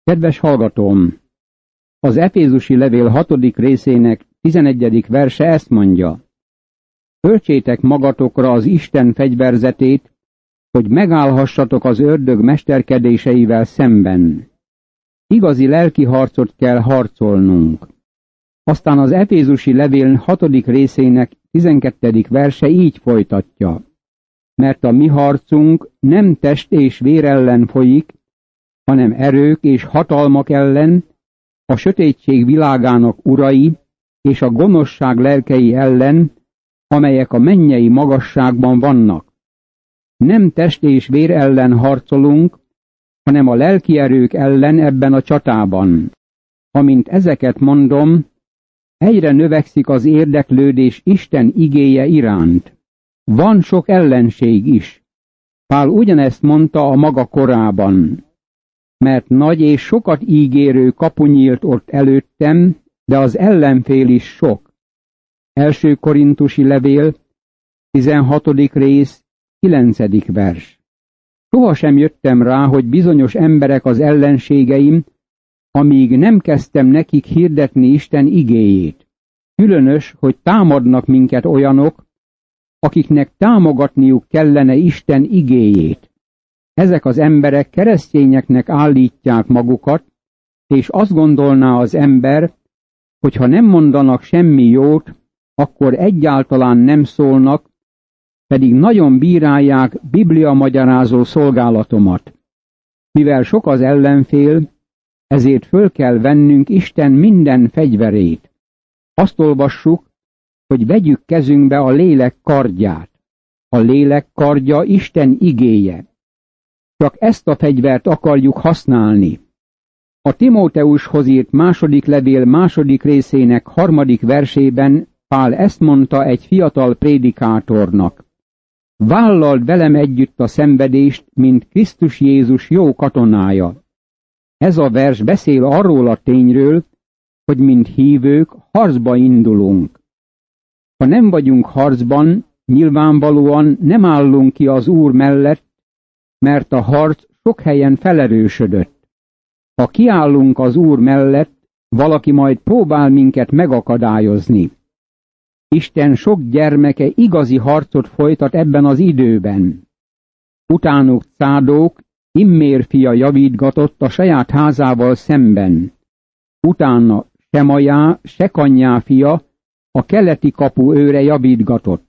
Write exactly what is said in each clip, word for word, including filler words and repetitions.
Kedves hallgatóm! Az Efézusi levél hatodik részének tizenegyedik verse ezt mondja: Öltsétek magatokra az Isten fegyverzetét, hogy megállhassatok az ördög mesterkedéseivel szemben. Igazi lelki harcot kell harcolnunk. Aztán az Efézusi levél hatodik részének tizenkettedik verse így folytatja: Mert a mi harcunk nem test és vér ellen folyik, hanem erők és hatalmak ellen, a sötétség világának urai és a gonoszság lelkei ellen, amelyek a mennyei magasságban vannak. Nem test és vér ellen harcolunk, hanem a lelki erők ellen ebben a csatában. Amint ezeket mondom, egyre növekszik az érdeklődés Isten igéje iránt. Van sok ellenség is. Pál ugyanezt mondta a maga korában. Mert nagy és sokat ígérő kapu nyílt ott előttem, de az ellenfél is sok. Első Korintusi levél, tizenhatodik rész, kilencedik vers. Sohasem jöttem rá, hogy bizonyos emberek az ellenségeim, amíg nem kezdtem nekik hirdetni Isten igéjét. Különös, hogy támadnak minket olyanok, akiknek támogatniuk kellene Isten igéjét. Ezek az emberek keresztényeknek állítják magukat, és azt gondolná az ember, hogy ha nem mondanak semmi jót, akkor egyáltalán nem szólnak, pedig nagyon bírálják Biblia magyarázó szolgálatomat. Mivel sok az ellenfél, ezért föl kell vennünk Isten minden fegyverét. Azt olvassuk, hogy vegyük kezünkbe a lélek kardját. A lélek kardja Isten igéje. Csak ezt a fegyvert akarjuk használni. A Timóteushoz írt második levél második részének harmadik versében Pál ezt mondta egy fiatal prédikátornak: Vállald velem együtt a szenvedést, mint Krisztus Jézus jó katonája. Ez a vers beszél arról a tényről, hogy mint hívők harcba indulunk. Ha nem vagyunk harcban, nyilvánvalóan nem állunk ki az Úr mellett, mert a harc sok helyen felerősödött. Ha kiállunk az Úr mellett, valaki majd próbál minket megakadályozni. Isten sok gyermeke igazi harcot folytat ebben az időben. Utánuk Cádók, Immér fia javítgatott a saját házával szemben. Utána Semajá, Sekanyá fia, a keleti kapu őre javítgatott.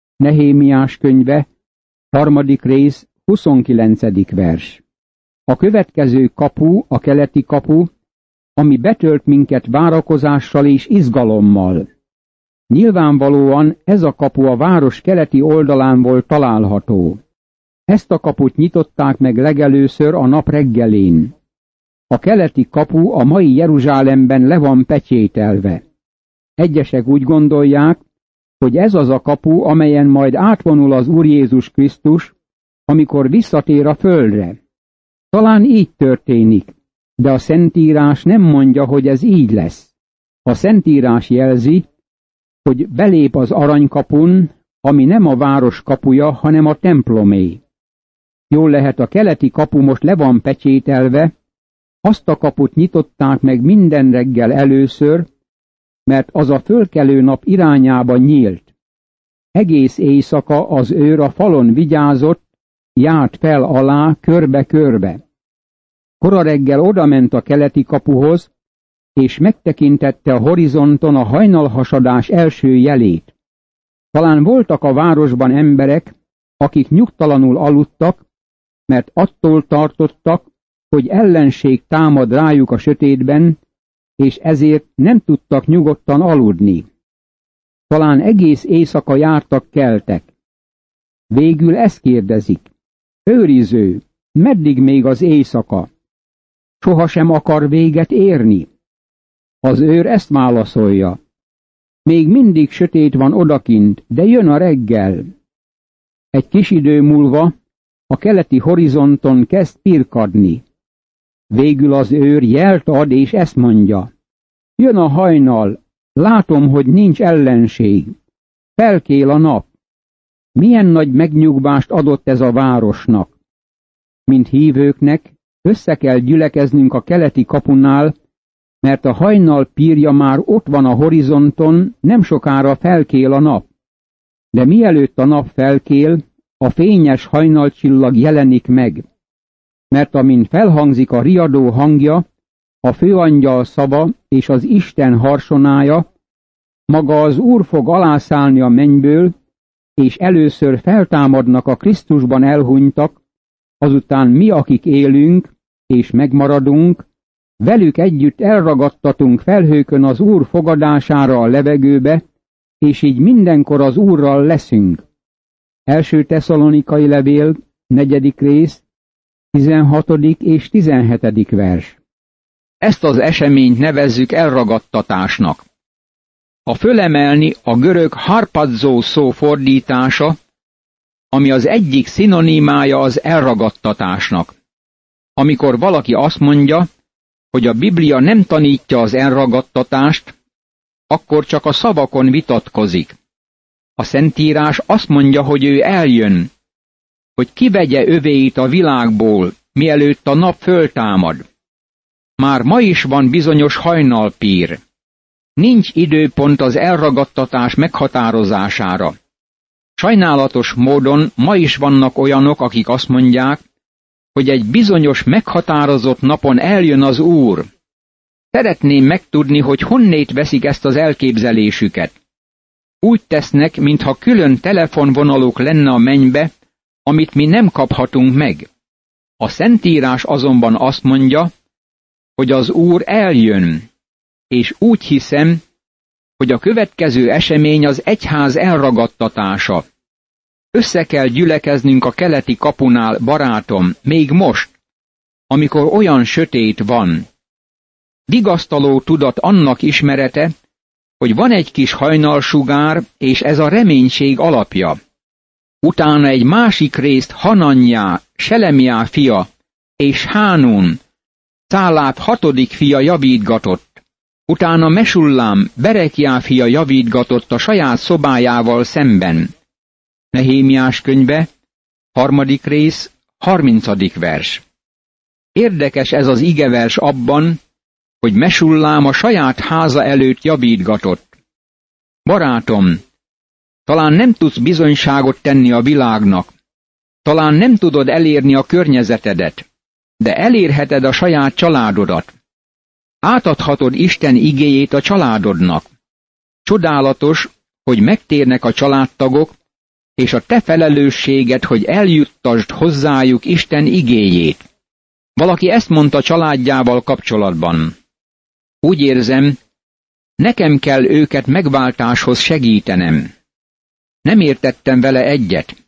Nehémiás könyve, harmadik rész, huszonkilencedik vers. A következő kapu, a keleti kapu, ami betölt minket várakozással és izgalommal. Nyilvánvalóan ez a kapu a város keleti oldalán volt található. Ezt a kaput nyitották meg legelőször a nap reggelén. A keleti kapu a mai Jeruzsálemben le van pecsételve. Egyesek úgy gondolják, hogy ez az a kapu, amelyen majd átvonul az Úr Jézus Krisztus, amikor visszatér a földre. Talán így történik, de a Szentírás nem mondja, hogy ez így lesz. A Szentírás jelzi, hogy belép az aranykapun, ami nem a város kapuja, hanem a templomé. Jól lehet, a keleti kapu most le van pecsételve, azt a kaput nyitották meg minden reggel először, mert az a fölkelő nap irányába nyílt. Egész éjszaka az őr a falon vigyázott, járt fel alá, körbe-körbe. Kora reggel odament a keleti kapuhoz, és megtekintette a horizonton a hajnalhasadás első jelét. Talán voltak a városban emberek, akik nyugtalanul aludtak, mert attól tartottak, hogy ellenség támad rájuk a sötétben, és ezért nem tudtak nyugodtan aludni. Talán egész éjszaka jártak keltek. Végül ezt kérdezik: őriző, meddig még az éjszaka? Sohasem akar véget érni? Az őr ezt válaszolja: még mindig sötét van odakint, de jön a reggel. Egy kis idő múlva a keleti horizonton kezd pirkadni. Végül az őr jelt ad, és ezt mondja: jön a hajnal, látom, hogy nincs ellenség. Felkél a nap. Milyen nagy megnyugvást adott ez a városnak. Mint hívőknek össze kell gyülekeznünk a keleti kapunál, mert a hajnal pírja már ott van a horizonton, nem sokára felkél a nap. De mielőtt a nap felkél, a fényes hajnalcsillag jelenik meg. Mert amint felhangzik a riadó hangja, a főangyal szava és az Isten harsonája, maga az Úr fog alászállni a mennyből, és először feltámadnak a Krisztusban elhunytak, azután mi, akik élünk, és megmaradunk, velük együtt elragadtatunk felhőkön az Úr fogadására a levegőbe, és így mindenkor az Úrral leszünk. Első Tesszalonikai levél, negyedik rész, tizenhatodik és tizenhetedik vers. Ezt az eseményt nevezzük elragadtatásnak. A fölemelni a görög harpazzó szó fordítása, ami az egyik szinonimája az elragadtatásnak. Amikor valaki azt mondja, hogy a Biblia nem tanítja az elragadtatást, akkor csak a szavakon vitatkozik. A Szentírás azt mondja, hogy ő eljön, hogy kivegye övéit a világból, mielőtt a nap föltámad. Már ma is van bizonyos hajnalpír. Nincs időpont az elragadtatás meghatározására. Sajnálatos módon ma is vannak olyanok, akik azt mondják, hogy egy bizonyos meghatározott napon eljön az Úr. Szeretném megtudni, hogy honnét veszik ezt az elképzelésüket. Úgy tesznek, mintha külön telefonvonaluk lenne a mennybe, amit mi nem kaphatunk meg. A Szentírás azonban azt mondja, hogy az Úr eljön, és úgy hiszem, hogy a következő esemény az egyház elragadtatása. Össze kell gyülekeznünk a keleti kapunál, barátom, még most, amikor olyan sötét van. Vigasztaló tudat annak ismerete, hogy van egy kis hajnalsugár, és ez a reménység alapja. Utána egy másik részt Hananjá, Selemjá fia, és Hánun, Szálát hatodik fia javítgatott. Utána Mesullám, Berekjá fia javítgatott a saját szobájával szemben. Nehémiás könyve, harmadik rész, harmincadik vers. Érdekes ez az igevers abban, hogy Mesullám a saját háza előtt javítgatott. Barátom, talán nem tudsz bizonyságot tenni a világnak, talán nem tudod elérni a környezetedet, de elérheted a saját családodat. Átadhatod Isten igéjét a családodnak. Csodálatos, hogy megtérnek a családtagok, és a te felelősséged, hogy eljuttasd hozzájuk Isten igéjét. Valaki ezt mondta családjával kapcsolatban. Úgy érzem, nekem kell őket megváltáshoz segítenem. Nem értettem vele egyet.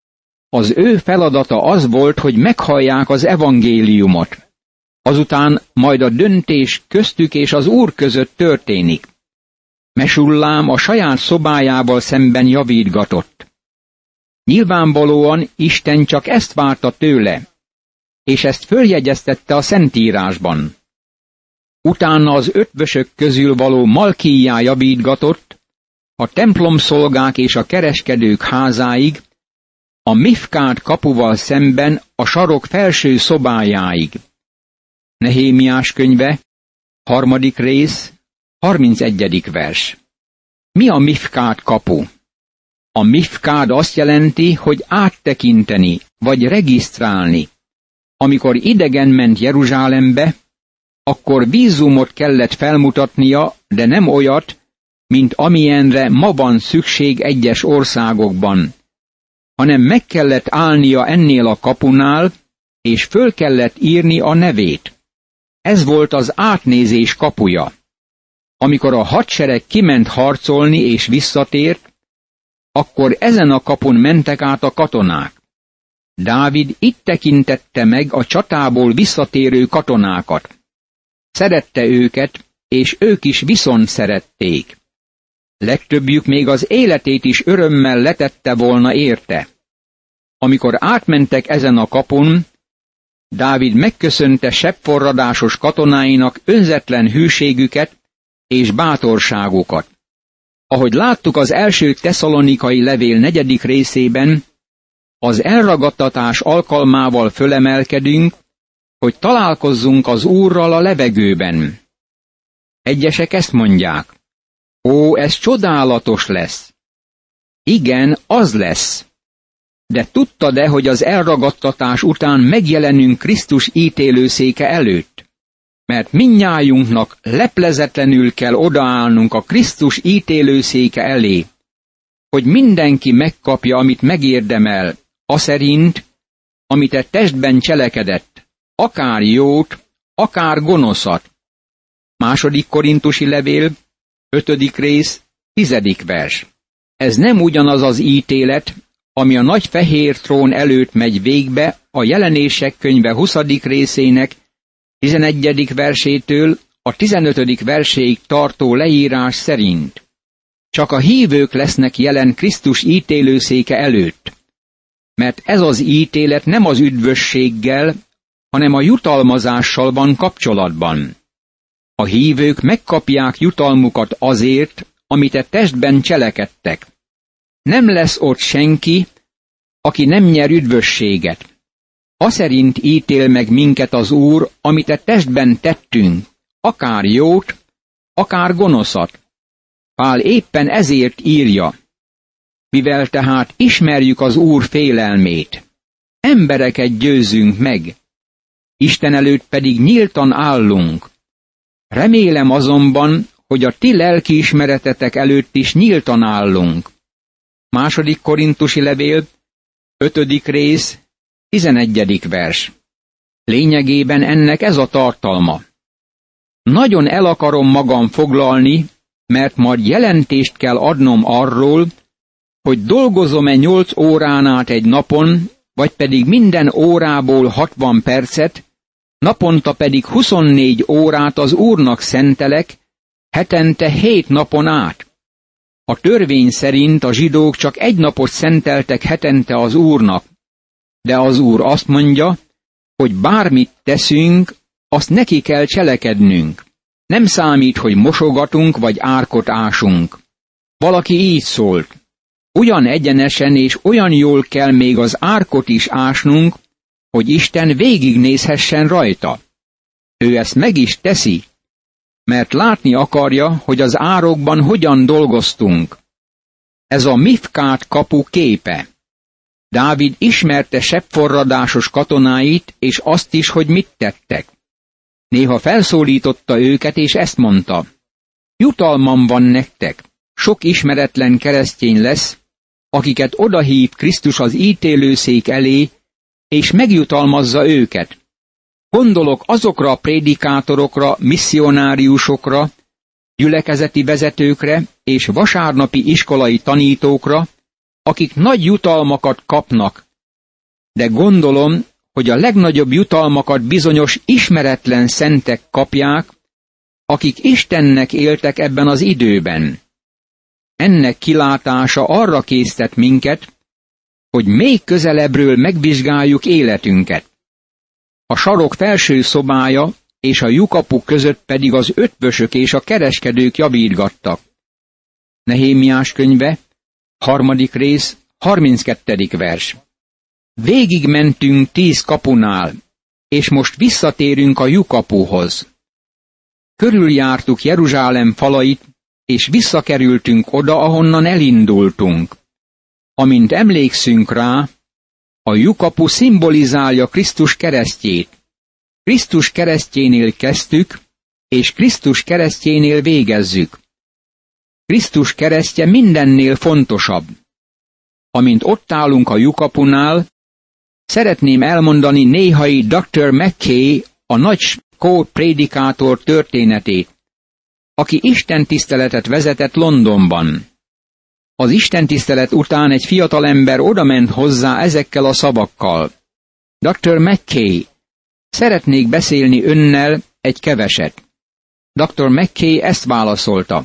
Az ő feladata az volt, hogy meghallják az evangéliumot. Azután majd a döntés köztük és az Úr között történik. Mesullám a saját szobájával szemben javítgatott. Nyilvánvalóan Isten csak ezt várta tőle, és ezt följegyeztette a Szentírásban. Utána az ötvösök közül való Malkijá javítgatott, a templomszolgák és a kereskedők házáig, a Mifkát kapuval szemben a sarok felső szobájáig. Nehémiás könyve, harmadik rész, harmincegyedik vers. Mi a Mifkát kapu? A Mifkád azt jelenti, hogy áttekinteni, vagy regisztrálni. Amikor idegen ment Jeruzsálembe, akkor vízumot kellett felmutatnia, de nem olyat, mint amilyenre ma van szükség egyes országokban, hanem meg kellett állnia ennél a kapunál, és föl kellett írni a nevét. Ez volt az átnézés kapuja. Amikor a hadsereg kiment harcolni és visszatért, akkor ezen a kapun mentek át a katonák. Dávid itt tekintette meg a csatából visszatérő katonákat. Szerette őket, és ők is viszont szerették. Legtöbbjük még az életét is örömmel letette volna érte. Amikor átmentek ezen a kapun, Dávid megköszönte sebbforradásos katonáinak önzetlen hűségüket és bátorságukat. Ahogy láttuk az első tesszalonikai levél negyedik részében, az elragadtatás alkalmával fölemelkedünk, hogy találkozzunk az Úrral a levegőben. Egyesek ezt mondják: ó, ez csodálatos lesz. Igen, az lesz. De tudtad-e, hogy az elragadtatás után megjelenünk Krisztus ítélőszéke előtt? Mert mindnyájunknak leplezetlenül kell odaállnunk a Krisztus ítélőszéke elé, hogy mindenki megkapja, amit megérdemel, aszerint, amit a testben cselekedett, akár jót, akár gonoszat. Második Korintusi levél, ötödik rész, tizedik vers. Ez nem ugyanaz az ítélet, ami a nagy fehér trón előtt megy végbe a Jelenések könyve huszadik részének tizenegyedik versétől a tizenötödik verséig tartó leírás szerint. Csak a hívők lesznek jelen Krisztus ítélőszéke előtt, mert ez az ítélet nem az üdvösséggel, hanem a jutalmazással van kapcsolatban. A hívők megkapják jutalmukat azért, amit a testben cselekedtek. Nem lesz ott senki, aki nem nyer üdvösséget. Aszerint ítél meg minket az Úr, amit a testben tettünk, akár jót, akár gonoszat. Pál éppen ezért írja: mivel tehát ismerjük az Úr félelmét, embereket győzünk meg, Isten előtt pedig nyíltan állunk. Remélem azonban, hogy a ti lelkiismeretetek előtt is nyíltan állunk. Második Korintusi levél, ötödik rész, tizenegyedik vers. Lényegében ennek ez a tartalma. Nagyon el akarom magam foglalni, mert majd jelentést kell adnom arról, hogy dolgozom-e nyolc órán át egy napon, vagy pedig minden órából hatvan percet, naponta pedig huszonnégy órát az Úrnak szentelek, hetente hét napon át. A törvény szerint a zsidók csak egy napot szenteltek hetente az Úrnak, de az Úr azt mondja, hogy bármit teszünk, azt neki kell cselekednünk. Nem számít, hogy mosogatunk vagy árkot ásunk. Valaki így szólt: olyan egyenesen és olyan jól kell még az árkot is ásnunk, hogy Isten végignézhessen rajta. Ő ezt meg is teszi, mert látni akarja, hogy az árokban hogyan dolgoztunk. Ez a Mifkát kapu képe. Dávid ismerte sebbforradásos katonáit, és azt is, hogy mit tettek. Néha felszólította őket, és ezt mondta: jutalmam van nektek, sok ismeretlen keresztény lesz, akiket odahív Krisztus az ítélőszék elé, és megjutalmazza őket. Gondolok azokra a prédikátorokra, misszionáriusokra, gyülekezeti vezetőkre és vasárnapi iskolai tanítókra, akik nagy jutalmakat kapnak, de gondolom, hogy a legnagyobb jutalmakat bizonyos ismeretlen szentek kapják, akik Istennek éltek ebben az időben. Ennek kilátása arra késztet minket, hogy még közelebbről megvizsgáljuk életünket. A sarok felső szobája és a lyukapu között pedig az ötvösök és a kereskedők javítgattak. Nehémiás könyve, harmadik rész, harminckettedik vers. Végig mentünk tíz kapunál, és most visszatérünk a lyukapuhoz. Körüljártuk Jeruzsálem falait, és visszakerültünk oda, ahonnan elindultunk. Amint emlékszünk rá, a lyukapu szimbolizálja Krisztus keresztjét. Krisztus keresztjénél kezdtük, és Krisztus keresztjénél végezzük. Krisztus keresztje mindennél fontosabb. Amint ott állunk a lyukapunál, szeretném elmondani néhai doktor McKay, a nagy skót prédikátor történetét, aki istentiszteletet vezetett Londonban. Az istentisztelet után egy fiatalember odament hozzá ezekkel a szavakkal: doktor McKay, szeretnék beszélni önnel egy keveset. doktor McKay ezt válaszolta: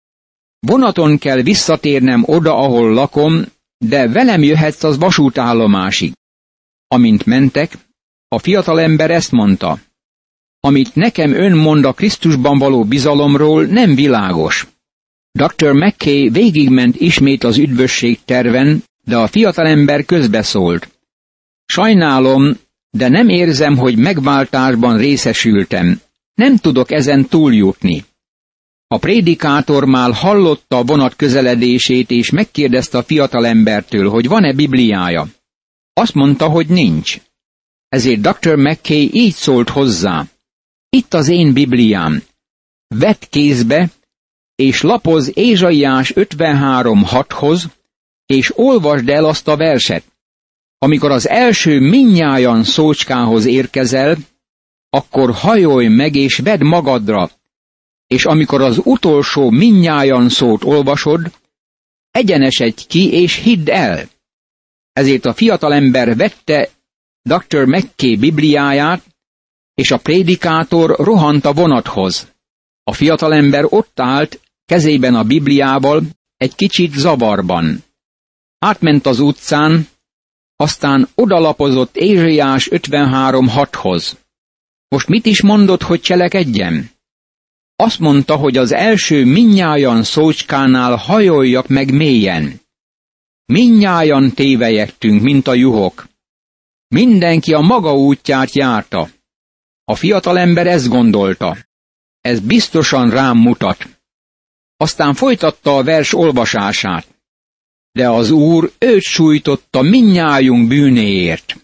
vonaton kell visszatérnem oda, ahol lakom, de velem jöhetsz az vasútállomásig. Amint mentek, a fiatalember ezt mondta: amit nekem ön mond a Krisztusban való bizalomról, nem világos. doktor McKay végigment ismét az üdvösség terven, de a fiatalember közbeszólt: sajnálom, de nem érzem, hogy megváltásban részesültem. Nem tudok ezen túljutni. A prédikátor már hallotta a vonat közeledését, és megkérdezte a fiatalembertől, hogy van-e Bibliája. Azt mondta, hogy nincs. Ezért doktor McKay így szólt hozzá. Itt az én Bibliám. Vedd kézbe, és lapoz Ézsaiás ötvenhárom hathoz, és olvasd el azt a verset. Amikor az első mindnyájan szócskához érkezel, akkor hajolj meg és vedd magadra, és amikor az utolsó mindnyájan szót olvasod, egyenesedj ki és hidd el. Ezért a fiatalember vette doktor McKay Bibliáját, és a prédikátor rohant a vonathoz. A fiatalember ott állt, kezében a Bibliával, egy kicsit zavarban. Átment az utcán, aztán odalapozott Ézsaiás ötvenhárom hathoz. Most mit is mondott, hogy cselekedjem? Azt mondta, hogy az első mindnyájan szócskánál hajoljak meg mélyen. Mindnyájan tévejektünk, mint a juhok. Mindenki a maga útját járta. A fiatalember ezt gondolta. Ez biztosan rám mutat. Aztán folytatta a vers olvasását. De az Úr őt sújtotta mindnyájunk bűnéért.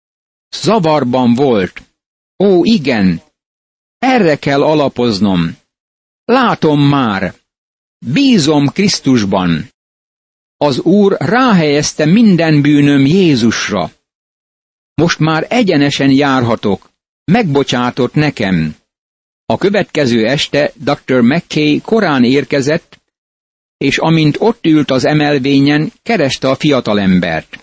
Zavarban volt. Ó, igen, erre kell alapoznom. Látom már. Bízom Krisztusban. Az Úr ráhelyezte minden bűnöm Jézusra. Most már egyenesen járhatok. Megbocsátott nekem. A következő este doktor McKay korán érkezett, és amint ott ült az emelvényen, kereste a fiatalembert.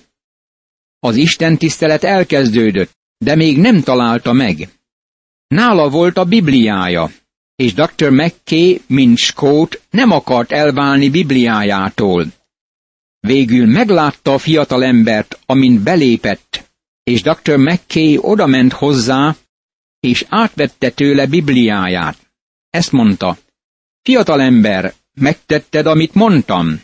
Az istentisztelet elkezdődött, de még nem találta meg. Nála volt a Bibliája, és doktor McKay, mint skót, nem akart elválni Bibliájától. Végül meglátta a fiatalembert, amint belépett, és doktor McKay odament hozzá, és átvette tőle Bibliáját. Ezt mondta, fiatalember, megtetted, amit mondtam?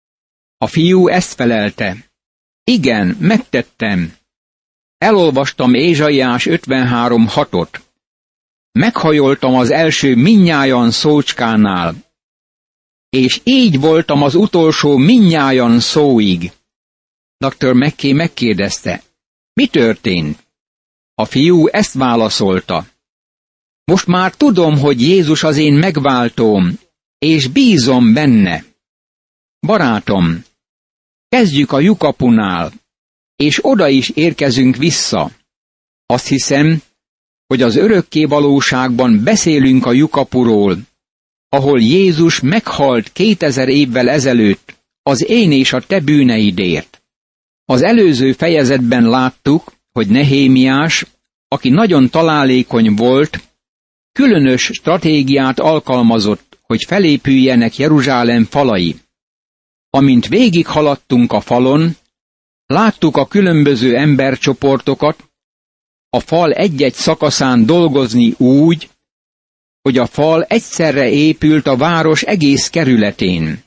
A fiú ezt felelte, igen, megtettem. Elolvastam Ézsaiás ötvenhárom hatot. Meghajoltam az első mindnyájan szócskánál, és így voltam az utolsó mindnyájan szóig. doktor McKay megkérdezte, mi történt? A fiú ezt válaszolta. Most már tudom, hogy Jézus az én megváltóm, és bízom benne. Barátom, kezdjük a lyukapunál, és oda is érkezünk vissza. Azt hiszem, hogy az örökké valóságban beszélünk a lyukapuról, ahol Jézus meghalt kétezer évvel ezelőtt az én és a te bűneidért. Az előző fejezetben láttuk, hogy Nehémiás, aki nagyon találékony volt, különös stratégiát alkalmazott, hogy felépüljenek Jeruzsálem falai. Amint végighaladtunk a falon, láttuk a különböző embercsoportokat, a fal egy-egy szakaszán dolgozni úgy, hogy a fal egyszerre épült a város egész kerületén.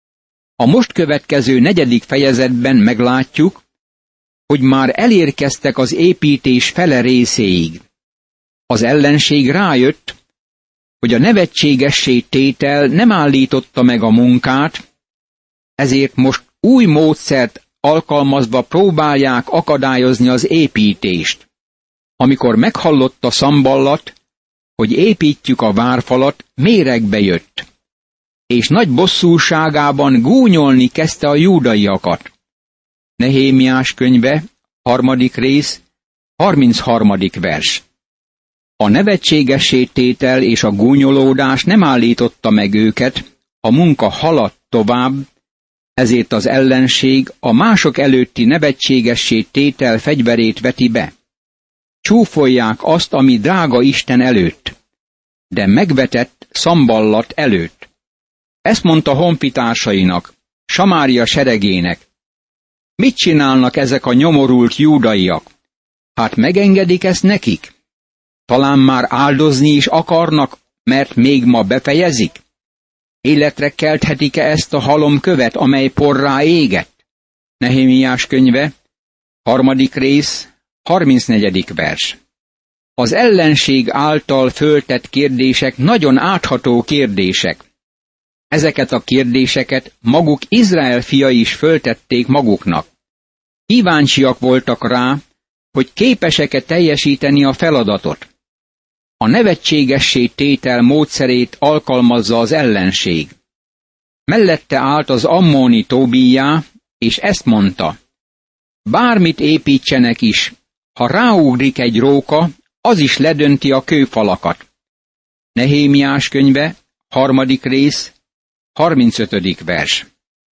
A most következő negyedik fejezetben meglátjuk, hogy már elérkeztek az építés fele részéig. Az ellenség rájött, hogy a nevetségessé tétel nem állította meg a munkát, ezért most új módszert alkalmazva próbálják akadályozni az építést. Amikor meghallotta Szamballat, hogy építjük a várfalat, méregbe jött, és nagy bosszúságában gúnyolni kezdte a júdaiakat. Nehémiás könyve, harmadik rész, harmincharmadik vers. A nevetségessé tétel és a gúnyolódás nem állította meg őket, a munka haladt tovább, ezért az ellenség a mások előtti nevetségessé tétel fegyverét veti be. Csúfolják azt, ami drága Isten előtt, de megvetett Szamballat előtt. Ezt mondta honfitársainak, Samária seregének. Mit csinálnak ezek a nyomorult júdaiak? Hát megengedik ezt nekik? Talán már áldozni is akarnak, mert még ma befejezik? Életre kelthetik-e ezt a halomkövet, amely porrá égett? Nehémiás könyve, harmadik rész, harmincnegyedik vers. Az ellenség által föltett kérdések nagyon átható kérdések. Ezeket a kérdéseket maguk Izrael fiai is föltették maguknak. Kíváncsiak voltak rá, hogy képesek-e teljesíteni a feladatot. A nevetségessé tétel módszerét alkalmazza az ellenség. Mellette állt az ammóni Tóbijá, és ezt mondta: bármit építsenek is, ha ráugrik egy róka, az is ledönti a kőfalakat. Nehémiás könyve, harmadik rész, harmincötödik vers.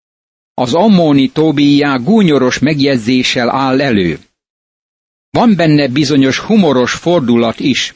Az ammóni Tóbijá gúnyoros megjegyzéssel áll elő. Van benne bizonyos humoros fordulat is.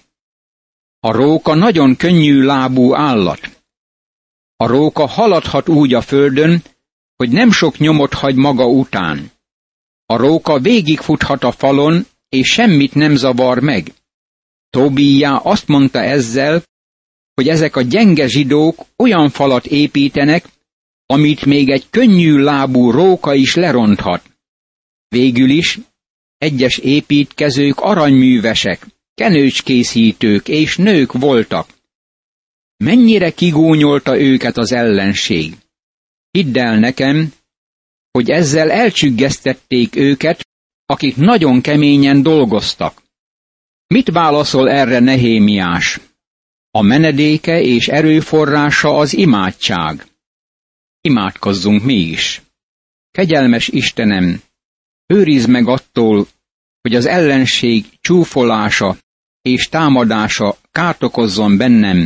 A róka nagyon könnyű lábú állat. A róka haladhat úgy a földön, hogy nem sok nyomot hagy maga után. A róka végigfuthat a falon, és semmit nem zavar meg. Tóbijá azt mondta ezzel, hogy ezek a gyenge zsidók olyan falat építenek, amit még egy könnyű lábú róka is leronthat. Végül is egyes építkezők aranyművesek, kenőcskészítők és nők voltak. Mennyire kigúnyolta őket az ellenség. Hidd el nekem, hogy ezzel elcsüggesztették őket, akik nagyon keményen dolgoztak. Mit válaszol erre Nehémiás? A menedéke és erőforrása az imádság. Imádkozzunk mi is. Kegyelmes Istenem, őrizd meg attól, hogy az ellenség csúfolása és támadása kárt okozzon bennem,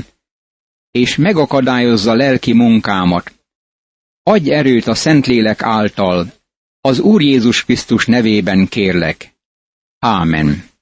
és megakadályozza lelki munkámat. Adj erőt a Szentlélek által, az Úr Jézus Krisztus nevében kérlek. Ámen.